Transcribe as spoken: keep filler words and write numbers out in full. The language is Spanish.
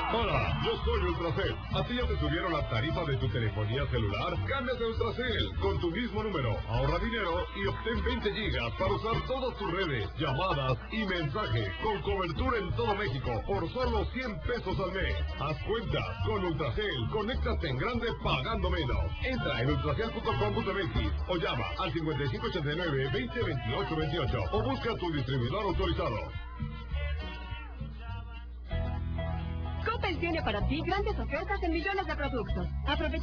Hola, yo soy Ultracel. ¿A ti ya te subieron la tarifa de tu telefonía celular? Cámbiate a Ultracel con tu mismo número. Ahorra dinero y obtén veinte gigas para usar todas tus redes, llamadas y mensajes con cobertura en todo México por solo cien pesos al mes. Haz cuenta, con Ultracel, conéctate en grande pagando menos. Entra en ultracel punto com punto m x o llama al cincuenta y cinco ochenta y nueve, veinte, veintiocho, veintiocho o busca tu distribuidor autorizado. Coppel tiene para ti grandes ofertas en millones de productos. Aprovecha